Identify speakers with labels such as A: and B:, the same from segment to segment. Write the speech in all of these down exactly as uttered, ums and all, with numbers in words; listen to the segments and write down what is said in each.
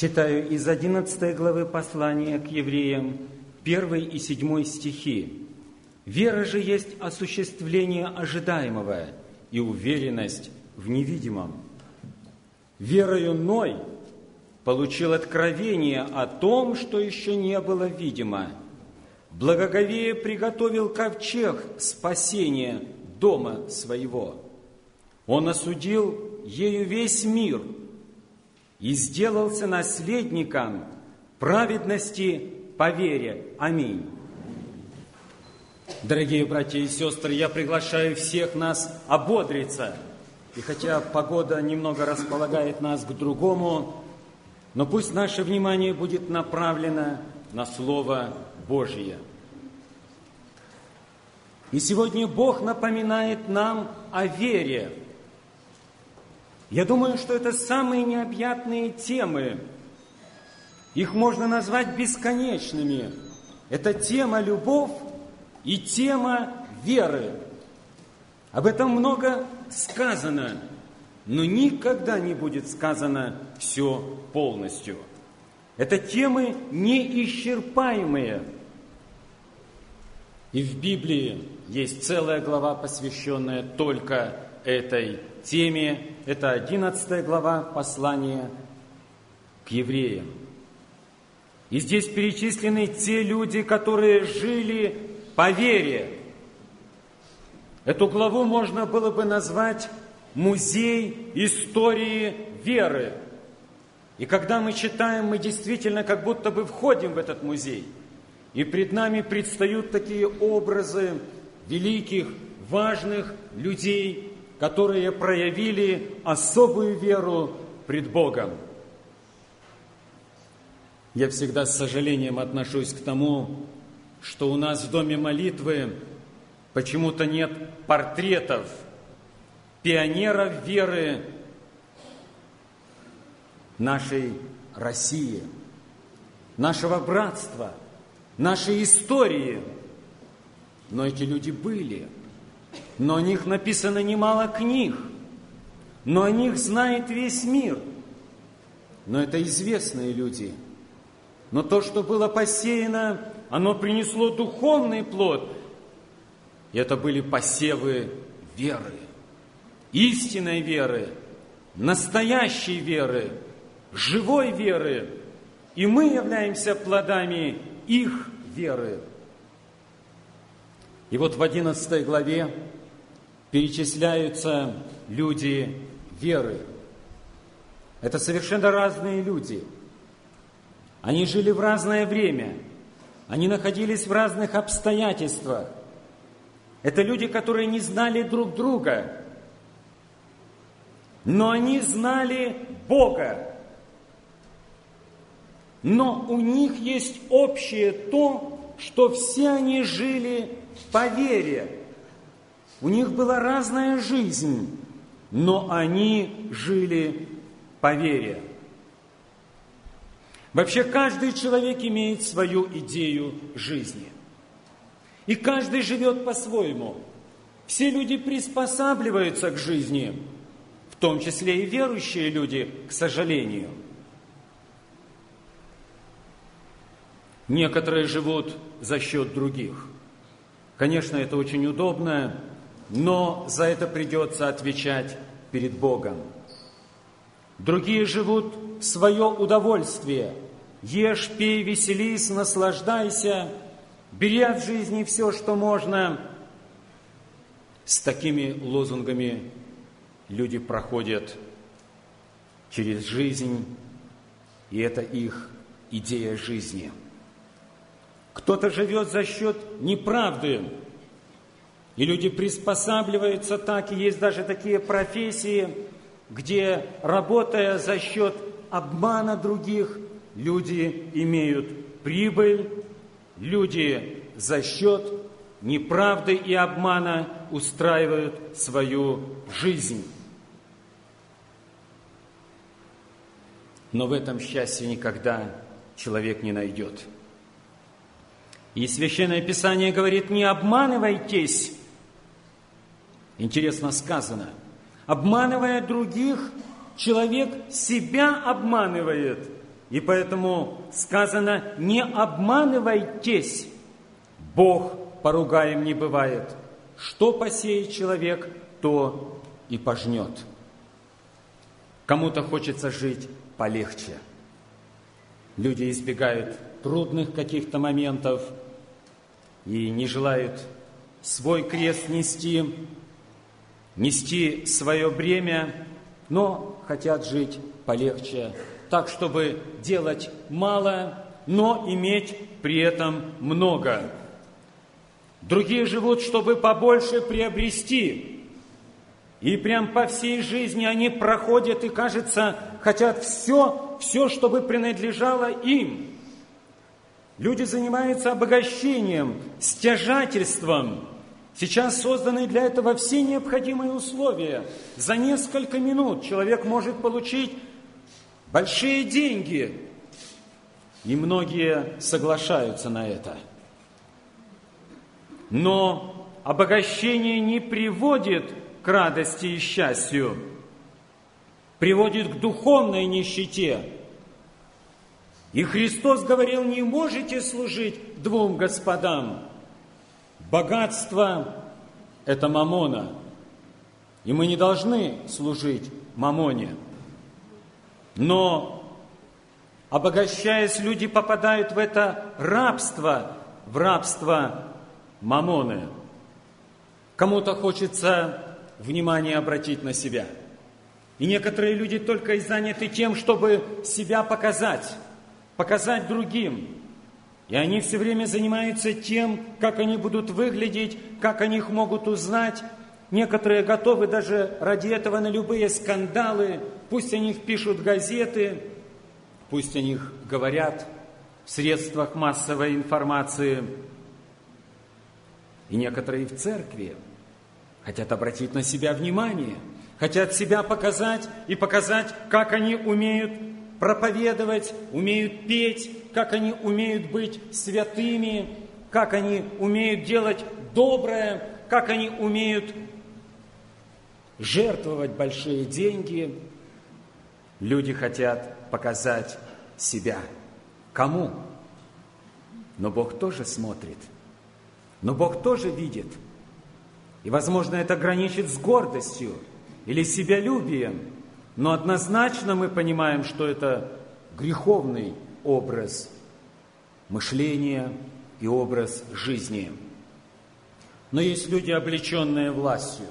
A: Читаю из одиннадцатой главы послания к евреям, первый и седьмой стихи. «Вера же есть осуществление ожидаемого и уверенность в невидимом. Верою Ной получил откровение о том, что еще не было видимо. Благоговея приготовил ковчег спасения дома своего. Он осудил ею весь мир и сделался наследником праведности по вере. Аминь». Дорогие братья и сестры, я приглашаю всех нас ободриться. И хотя погода немного располагает нас к другому, но пусть наше внимание будет направлено на Слово Божие. И сегодня Бог напоминает нам о вере. Я думаю, что это самые необъятные темы. Их можно назвать бесконечными. Это тема любовь и тема веры. Об этом много сказано, но никогда не будет сказано все полностью. Это темы неисчерпаемые. И в Библии есть целая глава, посвященная только этой теме. Это одиннадцатая глава послания к евреям. И здесь перечислены те люди, которые жили по вере. Эту главу можно было бы назвать «Музей истории веры». И когда мы читаем, мы действительно как будто бы входим в этот музей. И пред нами предстают такие образы великих, важных людей, которые проявили особую веру пред Богом. Я всегда с сожалением отношусь к тому, что у нас в доме молитвы почему-то нет портретов пионеров веры нашей России, нашего братства, нашей истории. Но эти люди были, но о них написано немало книг, но о них знает весь мир. Но это известные люди. Но то, что было посеяно, оно принесло духовный плод. И это были посевы веры, истинной веры, настоящей веры, живой веры. И мы являемся плодами их веры. И вот в одиннадцатой главе перечисляются люди веры. Это совершенно разные люди. Они жили в разное время. Они находились в разных обстоятельствах. Это люди, которые не знали друг друга. Но они знали Бога. Но у них есть общее то, что все они жили по вере. У них была разная жизнь, но они жили по вере. Вообще, каждый человек имеет свою идею жизни. И каждый живет по-своему. Все люди приспосабливаются к жизни, в том числе и верующие люди, к сожалению. Некоторые живут за счет других. Конечно, это очень удобно, но за это придется отвечать перед Богом. Другие живут в свое удовольствие. Ешь, пей, веселись, наслаждайся, бери от жизни все, что можно. С такими лозунгами люди проходят через жизнь, и это их идея жизни. Кто-то живет за счет неправды, и люди приспосабливаются так, и есть даже такие профессии, где, работая за счет обмана других, люди имеют прибыль, люди за счет неправды и обмана устраивают свою жизнь. Но в этом счастья никогда человек не найдет. И Священное Писание говорит: не обманывайтесь. Интересно сказано. Обманывая других, человек себя обманывает. И поэтому сказано: не обманывайтесь, Бог поругаем не бывает. Что посеет человек, то и пожнет. Кому-то хочется жить полегче. Люди избегают трудных каких-то моментов и не желают свой крест нести, нести свое бремя, но хотят жить полегче, так, чтобы делать мало, но иметь при этом много. Другие живут, чтобы побольше приобрести. И прям по всей жизни они проходят и, кажется, хотят все, все, чтобы принадлежало им. Люди занимаются обогащением, стяжательством. Сейчас созданы для этого все необходимые условия. За несколько минут человек может получить большие деньги. И многие соглашаются на это. Но обогащение не приводит к радости и счастью, приводит к духовной нищете. И Христос говорил: не можете служить двум господам. Богатство – это маммона, и мы не должны служить маммоне. Но, обогащаясь, люди попадают в это рабство, в рабство маммоны. Кому-то хочется внимание обратить на себя. И некоторые люди только и заняты тем, чтобы себя показать, показать другим. И они все время занимаются тем, как они будут выглядеть, как они их могут узнать. Некоторые готовы даже ради этого на любые скандалы. Пусть о них пишут газеты, пусть о них говорят в средствах массовой информации. И некоторые в церкви хотят обратить на себя внимание, хотят себя показать и показать, как они умеют проповедовать, умеют петь, как они умеют быть святыми, как они умеют делать доброе, как они умеют жертвовать большие деньги. Люди хотят показать себя. Кому? Но Бог тоже смотрит. Но Бог тоже видит. И, возможно, это граничит с гордостью или себялюбием. Но однозначно мы понимаем, что это греховный образ мышления и образ жизни. Но есть люди, облеченные властью.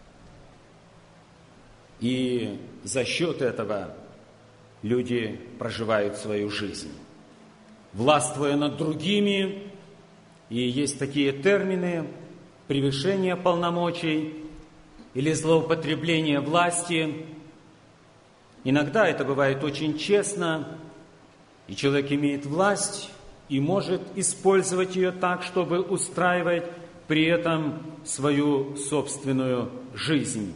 A: И за счет этого люди проживают свою жизнь, властвуя над другими. И есть такие термины: превышение полномочий или злоупотребление власти. Иногда это бывает очень честно, и человек имеет власть и может использовать ее так, чтобы устраивать при этом свою собственную жизнь.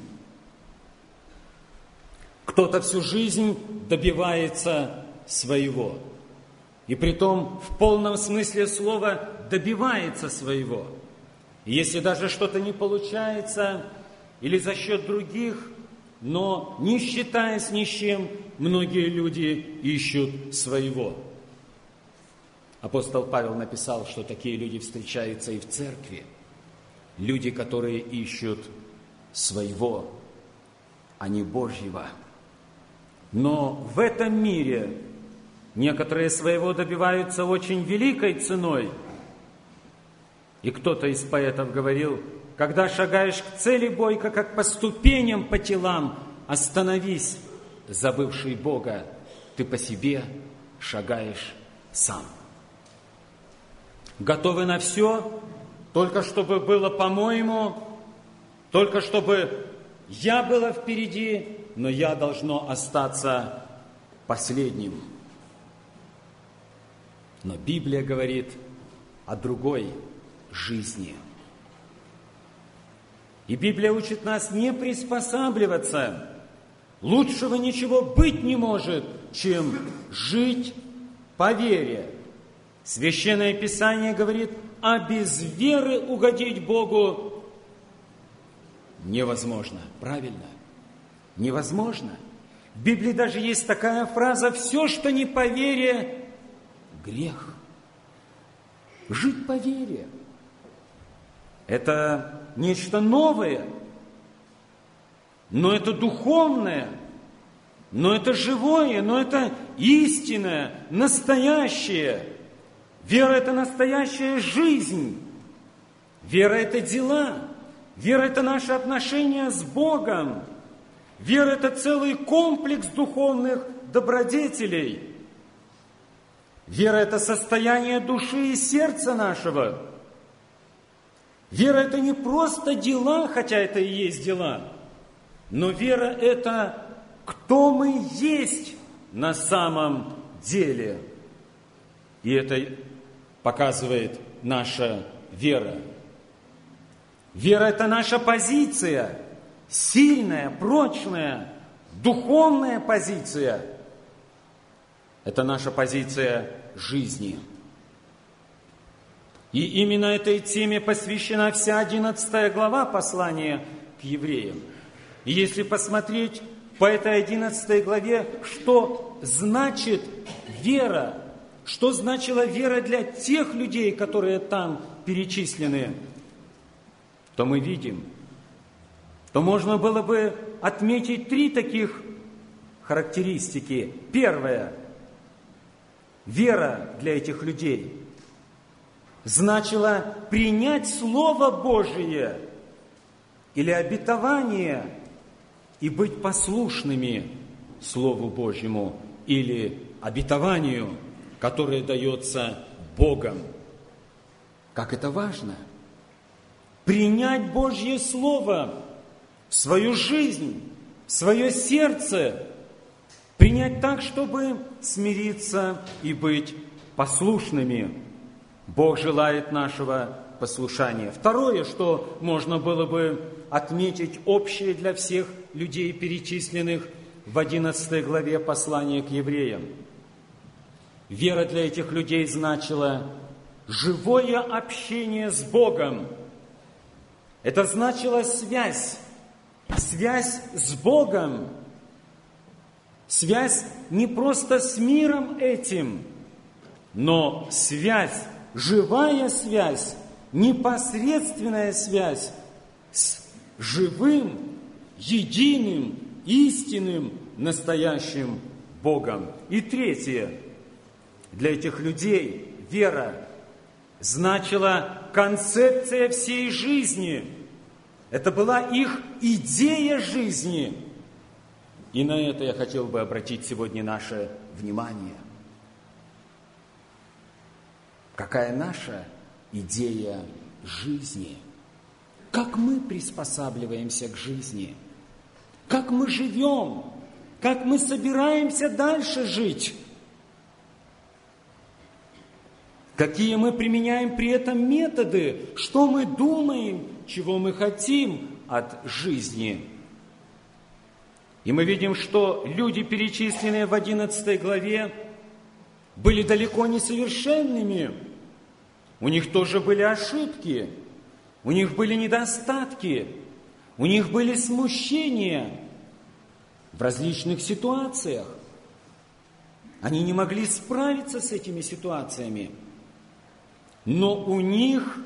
A: Кто-то всю жизнь добивается своего, и притом в полном смысле слова добивается своего. И если даже что-то не получается, или за счет других, но не считаясь ни с чем, многие люди ищут своего. Апостол Павел написал, что такие люди встречаются и в церкви. Люди, которые ищут своего, а не Божьего. Но в этом мире некоторые своего добиваются очень великой ценой. И кто-то из поэтов говорил: когда шагаешь к цели бойко, как по ступеням, по телам, остановись, забывший Бога, ты по себе шагаешь сам. Готовы на все, только чтобы было по-моему, только чтобы я была впереди, но я должно остаться последним. Но Библия говорит о другой жизни. И Библия учит нас не приспосабливаться. Лучшего ничего быть не может, чем жить по вере. Священное Писание говорит: а без веры угодить Богу невозможно. Правильно? Невозможно. В Библии даже есть такая фраза: «Все, что не по вере, грех». Жить по вере – это нечто новое, но это духовное, но это живое, но это истинное, настоящее. Вера – это настоящая жизнь. Вера – это дела. Вера – это наши отношения с Богом. Вера – это целый комплекс духовных добродетелей. Вера – это состояние души и сердца нашего. Вера – это не просто дела, хотя это и есть дела, но вера – это кто мы есть на самом деле. И это показывает наша вера. Вера – это наша позиция, сильная, прочная, духовная позиция. Это наша позиция жизни. И именно этой теме посвящена вся одиннадцатая глава послания к евреям. И если посмотреть по этой одиннадцатой главе, что значит вера, что значила вера для тех людей, которые там перечислены, то мы видим, то можно было бы отметить три таких характеристики. Первое. Вера для этих людей значила принять Слово Божие или обетование и быть послушными Слову Божьему или обетованию, которое дается Богом. Как это важно! Принять Божье Слово в свою жизнь, в свое сердце, принять так, чтобы смириться и быть послушными. Бог желает нашего послушания. Второе, что можно было бы отметить, общее для всех людей, перечисленных в одиннадцатой главе послания к евреям. Вера для этих людей значила живое общение с Богом. Это значило связь, связь с Богом, связь не просто с миром этим, но связь, живая связь, непосредственная связь с живым, единым, истинным, настоящим Богом. И третье, для этих людей вера значила концепция всей жизни. Это была их идея жизни. И на это я хотел бы обратить сегодня наше внимание. Какая наша идея жизни? Как мы приспосабливаемся к жизни? Как мы живем? Как мы собираемся дальше жить? Какие мы применяем при этом методы? Что мы думаем? Чего мы хотим от жизни? И мы видим, что люди, перечисленные в одиннадцатой главе, были далеко не совершенными. У них тоже были ошибки, у них были недостатки, у них были смущения в различных ситуациях. Они не могли справиться с этими ситуациями, но у них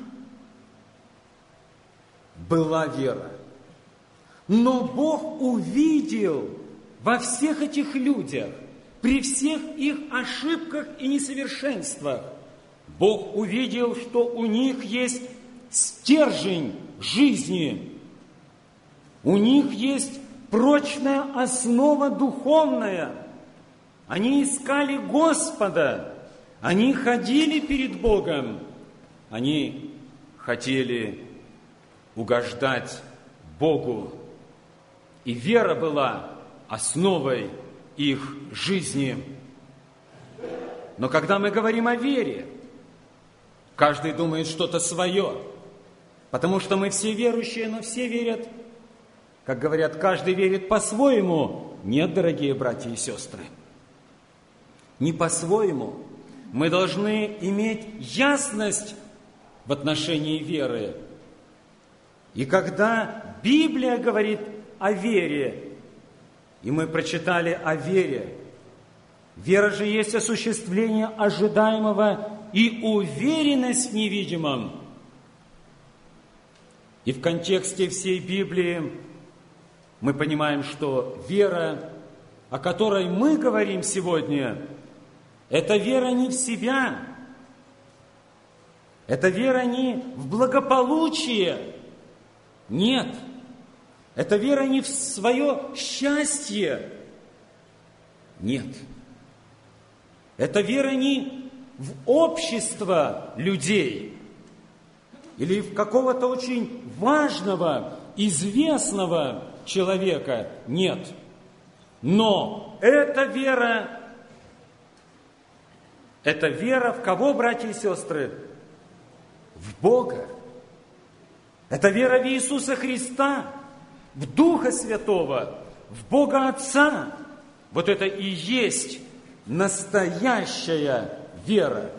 A: была вера. Но Бог увидел во всех этих людях, при всех их ошибках и несовершенствах, Бог увидел, что у них есть стержень жизни, у них есть прочная основа духовная. Они искали Господа, они ходили перед Богом, они хотели угождать Богу. И вера была основой их жизни. Но когда мы говорим о вере, каждый думает что-то свое, потому что мы все верующие, но все верят, как говорят, каждый верит по-своему. Нет, дорогие братья и сестры, не по-своему. Мы должны иметь ясность в отношении веры. И когда Библия говорит о вере, И мы прочитали о вере. Вера же есть осуществление ожидаемого и уверенность в невидимом. И в контексте всей Библии мы понимаем, что вера, о которой мы говорим сегодня, это вера не в себя, это вера не в благополучие, нет, это вера не в свое счастье, нет, это вера не в общество людей или в какого-то очень важного, известного человека, нет. Но эта вера, это вера в кого, братья и сестры? В Бога. Это вера в Иисуса Христа, в Духа Святого, в Бога Отца. Вот это и есть настоящая вера.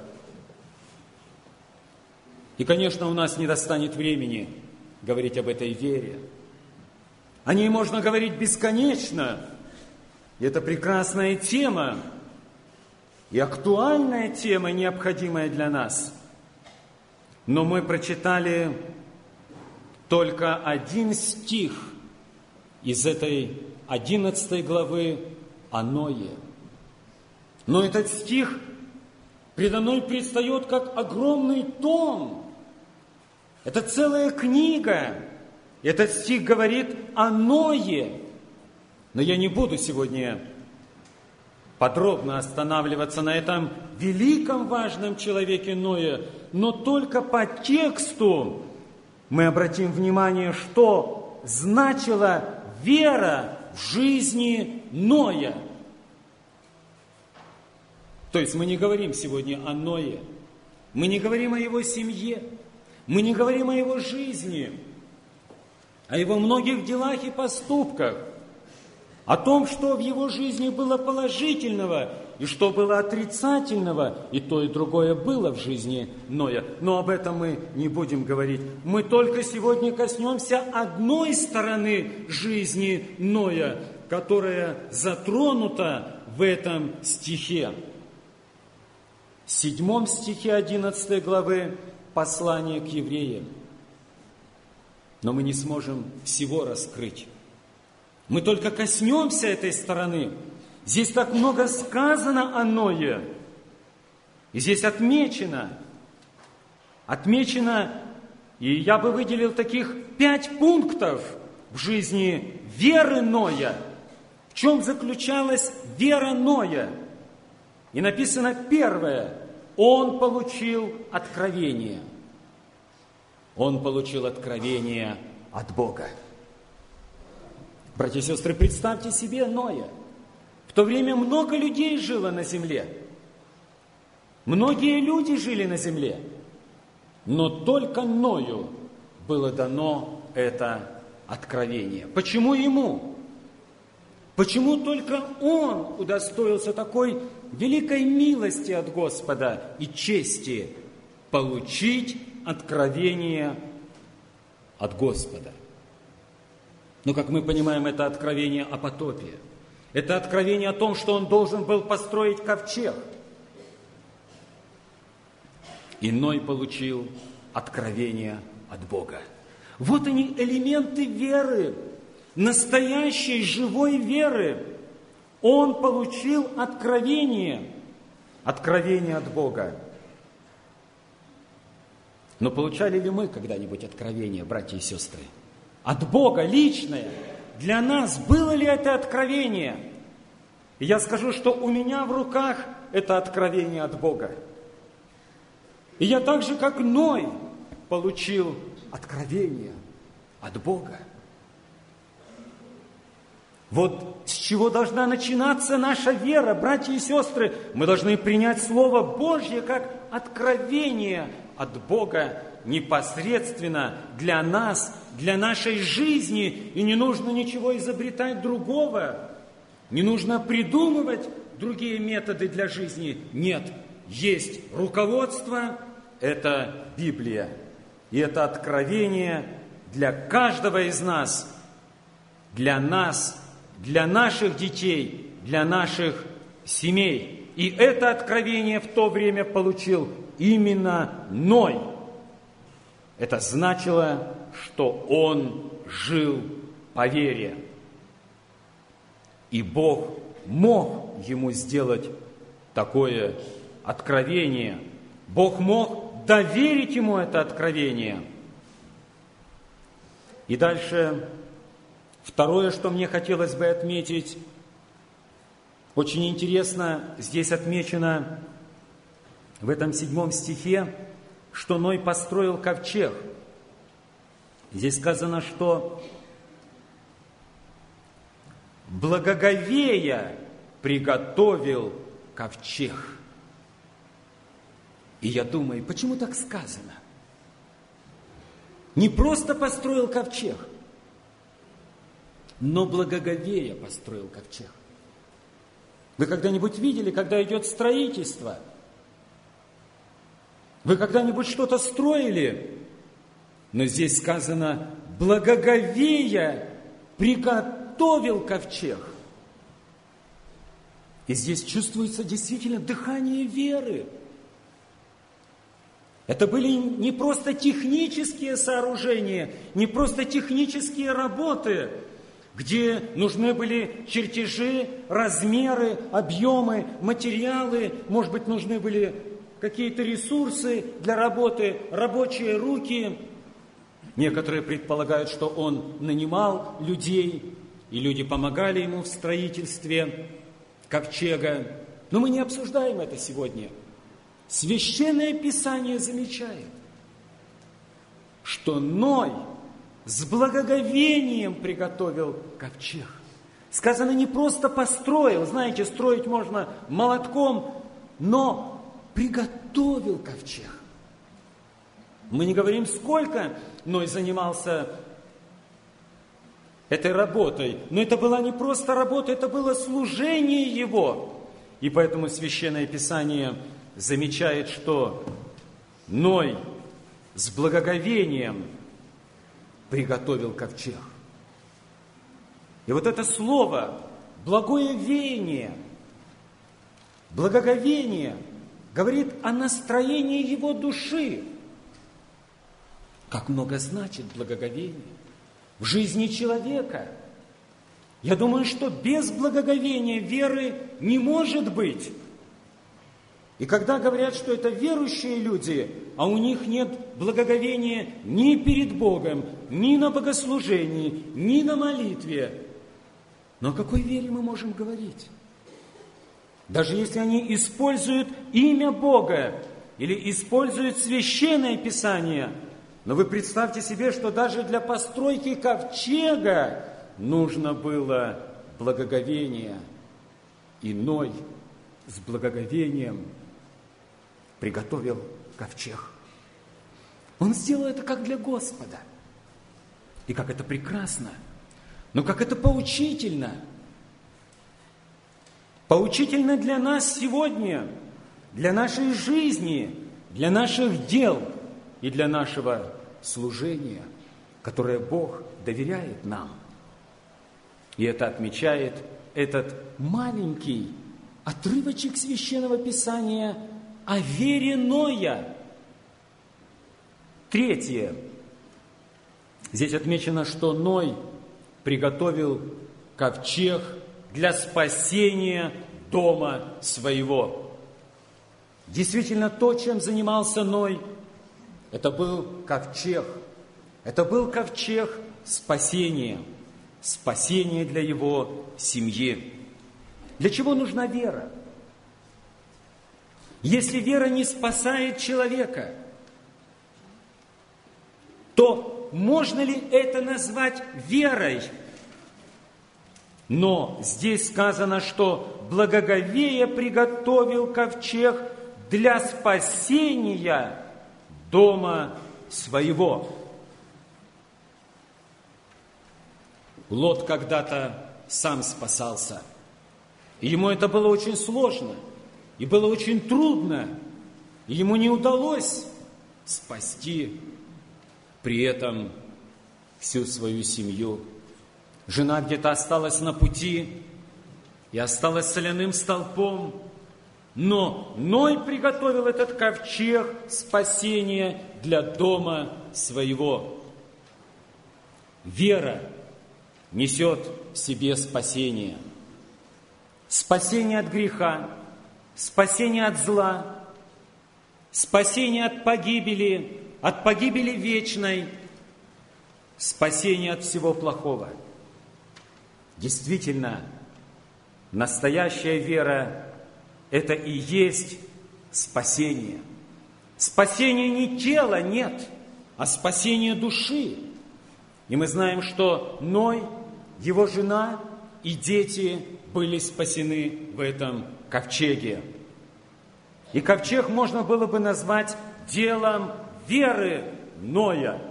A: И, конечно, у нас не достанет времени говорить об этой вере. О ней можно говорить бесконечно. И это прекрасная тема, и актуальная тема, необходимая для нас. Но мы прочитали только один стих из этой одиннадцатой главы о Ное. Но этот стих предо мной предстает как огромный том. Это целая книга. Этот стих говорит о Ное. Но я не буду сегодня подробно останавливаться на этом великом важном человеке Ное, но только по тексту мы обратим внимание, что значила вера в жизни Ноя. То есть мы не говорим сегодня о Ное, мы не говорим о его семье, мы не говорим о его жизни, о его многих делах и поступках, о том, что в его жизни было положительного и что было отрицательного, и то, и другое было в жизни Ноя. Но об этом мы не будем говорить. Мы только сегодня коснемся одной стороны жизни Ноя, которая затронута в этом стихе. В седьмом стихе одиннадцатой главы послания к евреям. Но мы не сможем всего раскрыть. Мы только коснемся этой стороны. Здесь так много сказано о Ное. И здесь отмечено, отмечено, и я бы выделил таких пять пунктов в жизни веры Ноя. В чем заключалась вера Ноя? И написано первое. Он получил откровение. Он получил откровение от Бога. Братья и сестры, представьте себе Ноя. В то время много людей жило на земле. Многие люди жили на земле. Но только Ною было дано это откровение. Почему ему? Почему только он удостоился такой великой милости от Господа и чести получить откровение от Господа? Но, как мы понимаем, это откровение о потопе. Это откровение о том, что он должен был построить ковчег. И Ной получил откровение от Бога. Вот они, элементы веры, настоящей живой веры. Он получил откровение, откровение от Бога. Но получали ли мы когда-нибудь откровение, братья и сестры? От Бога, личное. Для нас было ли это откровение? И я скажу, что у меня в руках это откровение от Бога. И я так же, как Ной, получил откровение от Бога. Вот с чего должна начинаться наша вера, братья и сестры. Мы должны принять Слово Божье как откровение от Бога непосредственно для нас, для нашей жизни. И не нужно ничего изобретать другого. Не нужно придумывать другие методы для жизни. Нет, есть руководство, это Библия. И это откровение для каждого из нас, для нас, для наших детей, для наших семей. И это откровение в то время получил именно Ной. Это значило, что он жил по вере. И Бог мог ему сделать такое откровение. Бог мог доверить ему это откровение. И дальше, второе, что мне хотелось бы отметить, очень интересно, здесь отмечено в этом седьмом стихе, что Ной построил ковчег. Здесь сказано, что благоговея приготовил ковчег. И я думаю, почему так сказано? Не просто построил ковчег, но благоговея построил ковчег. Вы когда-нибудь видели, когда идет строительство? Вы когда-нибудь что-то строили? Но здесь сказано, благоговея приготовил ковчег. И здесь чувствуется действительно дыхание веры. Это были не просто технические сооружения, не просто технические работы, где нужны были чертежи, размеры, объемы, материалы, может быть, нужны были какие-то ресурсы для работы, рабочие руки. Некоторые предполагают, что он нанимал людей, и люди помогали ему в строительстве ковчега. Но мы не обсуждаем это сегодня. Священное Писание замечает, что Ной с благоговением приготовил ковчег. Сказано, не просто построил, знаете, строить можно молотком, но приготовил ковчег. Мы не говорим, сколько Ной занимался этой работой, но это была не просто работа, это было служение его. И поэтому Священное Писание замечает, что Ной с благоговением приготовил ковчег. И вот это слово «благое веяние», благоговение говорит о настроении его души. Как много значит благоговение в жизни человека. Я думаю, что без благоговения веры не может быть. И когда говорят, что это верующие люди, а у них нет благоговения ни перед Богом, ни на богослужении, ни на молитве, но о какой вере мы можем говорить? Даже если они используют имя Бога или используют Священное Писание, но вы представьте себе, что даже для постройки ковчега нужно было благоговение. И Ной с благоговением приготовил ковчег. Он сделал это как для Господа. И как это прекрасно, но как это поучительно. Поучительно для нас сегодня, для нашей жизни, для наших дел и для нашего служения, которое Бог доверяет нам. И это отмечает этот маленький отрывочек Священного Писания о вере Ноя. Третье. Здесь отмечено, что Ной приготовил ковчег для спасения дома своего. Действительно, то, чем занимался Ной, это был ковчег. Это был ковчег спасения. Спасение для его семьи. Для чего нужна вера? Если вера не спасает человека, то можно ли это назвать верой? Но здесь сказано, что благоговея приготовил ковчег для спасения дома своего. Лот когда-то сам спасался. И ему это было очень сложно. И было очень трудно. И ему не удалось спасти при этом всю свою семью. Жена где-то осталась на пути и осталась соляным столпом. Но Ной приготовил этот ковчег спасения для дома своего. Вера несет в себе спасение. Спасение от греха, спасение от зла, спасение от погибели, от погибели вечной, спасение от всего плохого. Действительно, настоящая вера – это и есть спасение. Спасение не тела, нет, а спасение души. И мы знаем, что Ной, его жена и дети были спасены в этом ковчеге. И ковчег можно было бы назвать делом веры Ноя.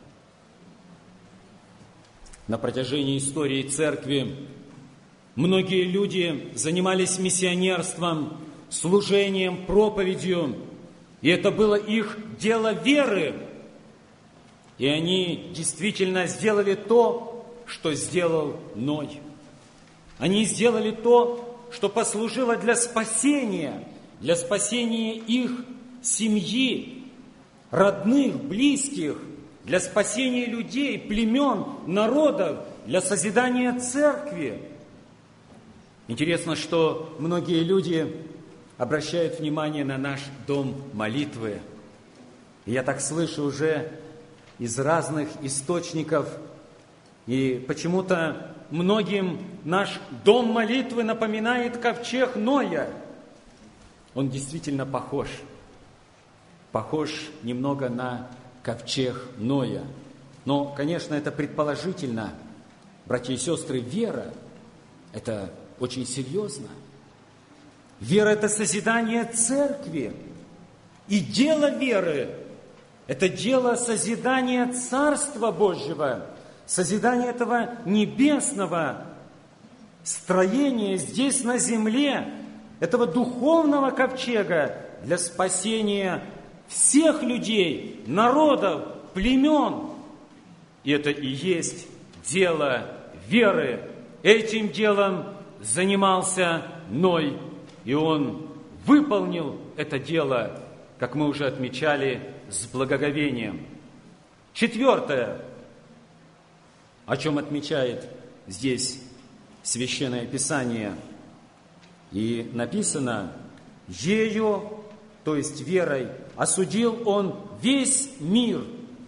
A: На протяжении истории церкви многие люди занимались миссионерством, служением, проповедью, и это было их дело веры. И они действительно сделали то, что сделал Ной. Они сделали то, что послужило для спасения, для спасения их семьи, родных, близких, для спасения людей, племен, народов, для созидания церкви. Интересно, что многие люди обращают внимание на наш дом молитвы. И я так слышу уже из разных источников, и почему-то многим наш дом молитвы напоминает ковчег Ноя. Он действительно похож, похож немного на ковчег Ноя. Но, конечно, это предположительно. Братья и сестры, вера – это очень серьезно. Вера – это созидание церкви. И дело веры – это дело созидания Царства Божьего, созидания этого небесного строения здесь на земле, этого духовного ковчега для спасения всех людей, народов, племен. И это и есть дело веры. Этим делом занимался Ной, и он выполнил это дело, как мы уже отмечали, с благоговением. Четвертое, о чем отмечает здесь Священное Писание, и написано: «Ею, то есть верой, осудил он весь мир».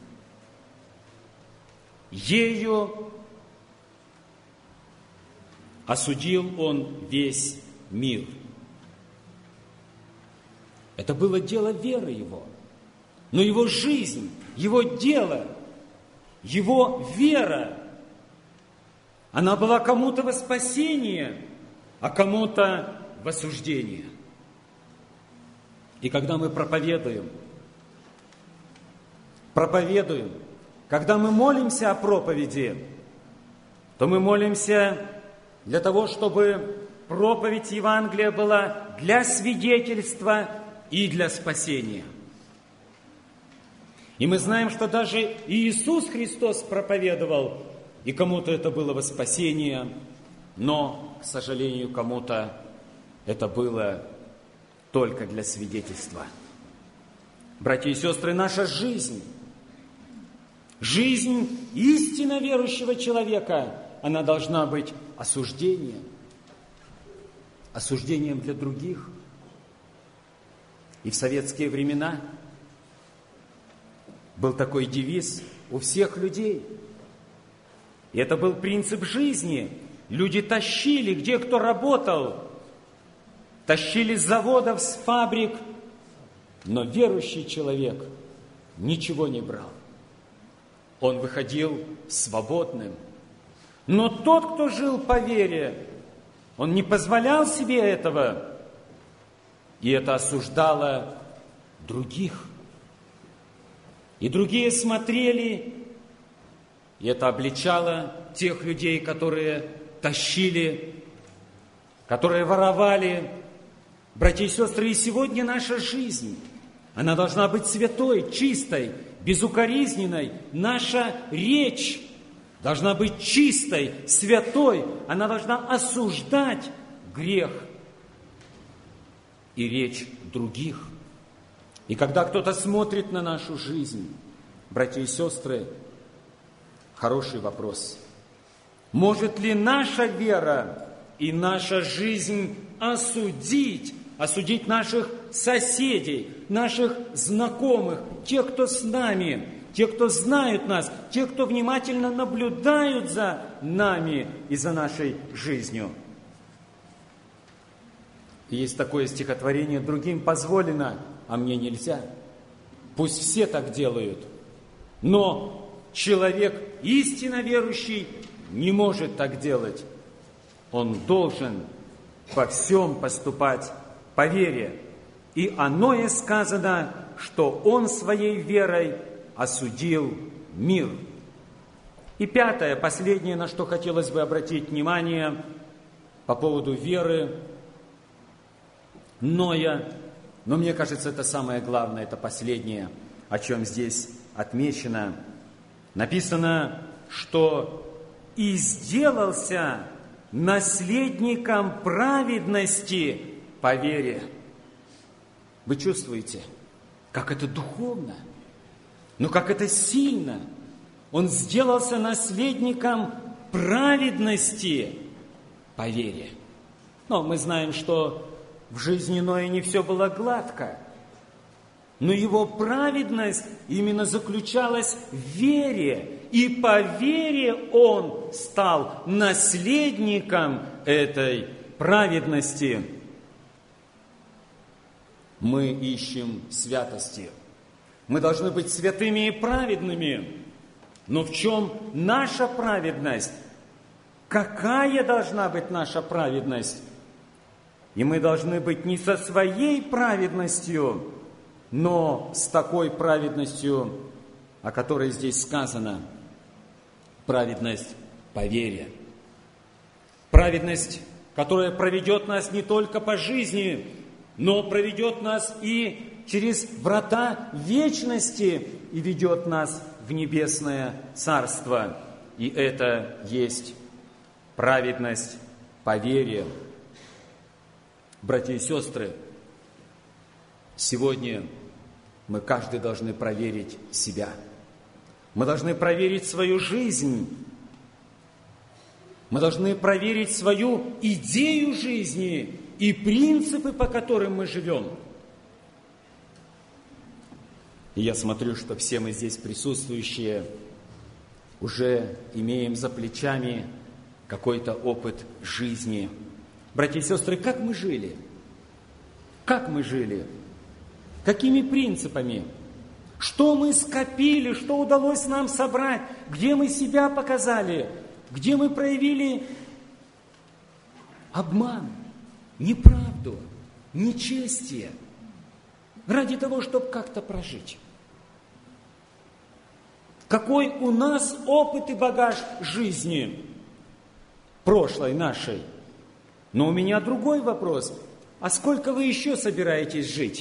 A: Ею осудил он весь мир. Это было дело веры его. Но его жизнь, его дело, его вера, она была кому-то во спасение, а кому-то в осуждение. И когда мы проповедуем, проповедуем, когда мы молимся о проповеди, то мы молимся для того, чтобы проповедь Евангелия была для свидетельства и для спасения. И мы знаем, что даже Иисус Христос проповедовал, и кому-то это было во спасение, но, к сожалению, кому-то это было только для свидетельства. Братья и сестры, наша жизнь, жизнь истинно верующего человека, она должна быть осуждением, осуждением для других. И в советские времена был такой девиз у всех людей. И это был принцип жизни. Люди тащили, где кто работал, тащили с заводов, с фабрик, но верующий человек ничего не брал. Он выходил свободным. Но тот, кто жил по вере, он не позволял себе этого, и это осуждало других. И другие смотрели, и это обличало тех людей, которые тащили, которые воровали. Братья и сестры, и сегодня наша жизнь, она должна быть святой, чистой, безукоризненной. Наша речь должна быть чистой, святой. Она должна осуждать грех и речь других. И когда кто-то смотрит на нашу жизнь, братья и сестры, хороший вопрос. Может ли наша вера и наша жизнь осудить, осудить наших соседей, наших знакомых, тех, кто с нами, тех, кто знают нас, тех, кто внимательно наблюдают за нами и за нашей жизнью? И есть такое стихотворение: «Другим позволено, а мне нельзя». Пусть все так делают, но человек истинно верующий не может так делать. Он должен во всем поступать по вере. И оное сказано, что он своей верой осудил мир. И пятое, последнее, на что хотелось бы обратить внимание по поводу веры Ноя, но мне кажется, это самое главное, это последнее, о чем здесь отмечено. Написано, что «и сделался наследником праведности по вере». Вы чувствуете, как это духовно, но как это сильно. Он сделался наследником праведности по вере. Но мы знаем, что в жизни Ноя не все было гладко, но его праведность именно заключалась в вере, и по вере он стал наследником этой праведности. Мы ищем святости. Мы должны быть святыми и праведными. Но в чем наша праведность? Какая должна быть наша праведность? И мы должны быть не со своей праведностью, но с такой праведностью, о которой здесь сказано. Праведность по вере. Праведность, которая проведет нас не только по жизни, но проведет нас и через врата вечности и ведет нас в небесное царство. И это есть праведность по вере. Братья и сестры, сегодня мы каждый должны проверить себя. Мы должны проверить свою жизнь. Мы должны проверить свою идею жизни и принципы, по которым мы живем. И я смотрю, что все мы здесь присутствующие уже имеем за плечами какой-то опыт жизни. Братья и сестры, как мы жили? Как мы жили? Какими принципами? Что мы скопили, что удалось нам собрать? Где мы себя показали? Где мы проявили обман, неправду, нечестие? Ради того, чтобы как-то прожить. Какой у нас опыт и багаж жизни прошлой нашей? Но у меня другой вопрос. А сколько вы еще собираетесь жить?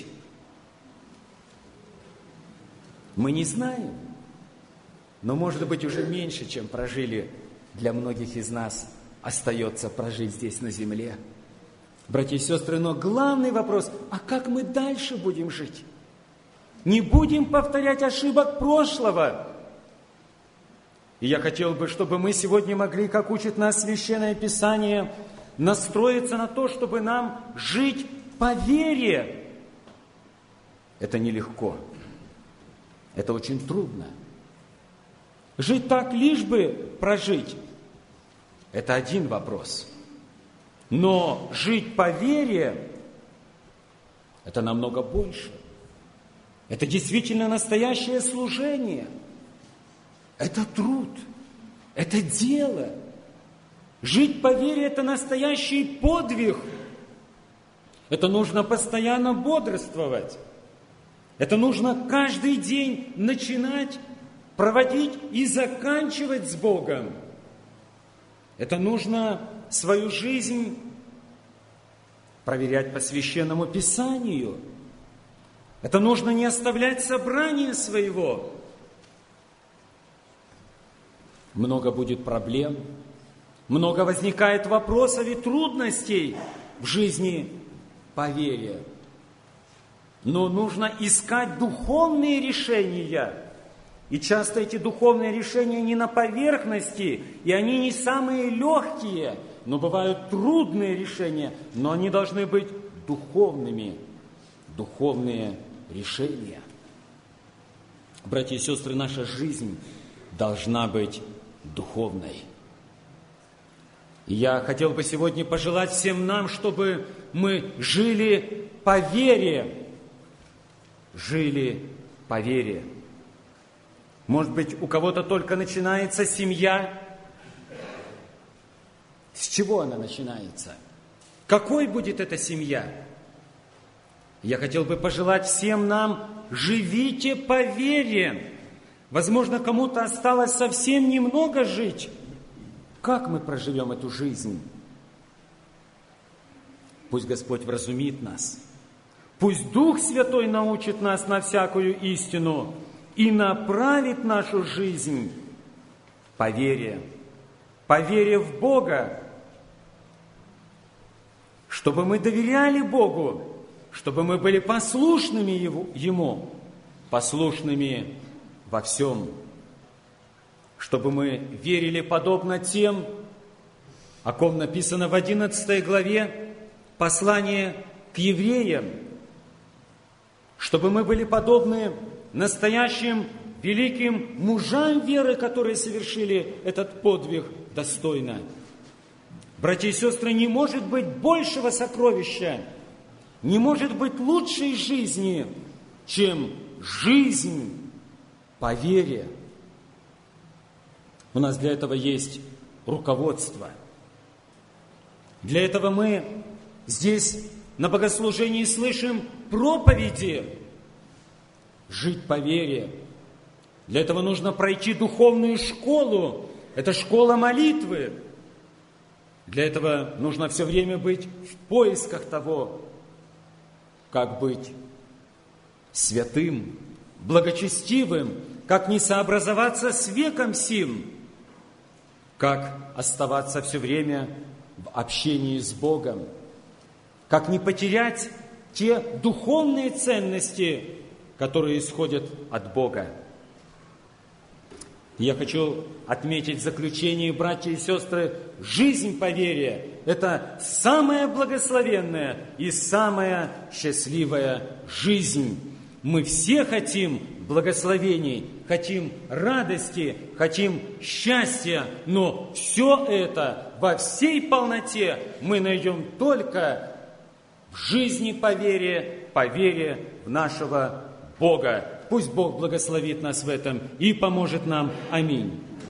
A: Мы не знаем. Но, может быть, уже меньше, чем прожили, для многих из нас остается прожить здесь на земле. Братья и сестры, но главный вопрос, а как мы дальше будем жить? Не будем повторять ошибок прошлого. И я хотел бы, чтобы мы сегодня могли, как учит нас Священное Писание, настроиться на то, чтобы нам жить по вере. Это нелегко. Это очень трудно. Жить так, лишь бы прожить, это один вопрос. Но жить по вере, это намного больше. Это действительно настоящее служение. Это труд. Это дело. Жить по вере – это настоящий подвиг. Это нужно постоянно бодрствовать. Это нужно каждый день начинать, проводить и заканчивать с Богом. Это нужно свою жизнь проверять по Священному Писанию. Это нужно не оставлять собрания своего. много будет проблем, много возникает вопросов и трудностей в жизни по вере. Но нужно искать духовные решения. И часто эти духовные решения не на поверхности, и они не самые легкие, но бывают трудные решения, но они должны быть духовными, духовные решения. Братья и сестры, наша жизнь должна быть духовной. И я хотел бы сегодня пожелать всем нам, чтобы мы жили по вере, жили по вере. Может быть, у кого-то только начинается семья. С чего она начинается? Какой будет эта семья? Я хотел бы пожелать всем нам: живите по вере. Возможно, кому-то осталось совсем немного жить. Как мы проживем эту жизнь? Пусть Господь вразумит нас. Пусть Дух Святой научит нас на всякую истину и направит нашу жизнь по вере, по вере в Бога, чтобы мы доверяли Богу, чтобы мы были послушными Ему, послушными во всем, чтобы мы верили подобно тем, о ком написано в одиннадцатой главе послания к евреям, чтобы мы были подобны настоящим великим мужам веры, которые совершили этот подвиг достойно. Братья и сестры, не может быть большего сокровища, не может быть лучшей жизни, чем жизнь по вере. У нас для этого есть руководство. Для этого мы здесь на богослужении слышим проповеди. Жить по вере. Для этого нужно пройти духовную школу. Это школа молитвы. Для этого нужно все время быть в поисках того, как быть святым, благочестивым, как не сообразоваться с веком сим, как оставаться все время в общении с Богом, как не потерять те духовные ценности, которые исходят от Бога. Я хочу отметить в заключении, братья и сестры, жизнь по вере – это самая благословенная и самая счастливая жизнь. Мы все хотим благословений, хотим радости, хотим счастья, но все это во всей полноте мы найдем только в жизни по вере, по вере в нашего Бога. Пусть Бог благословит нас в этом и поможет нам. Аминь.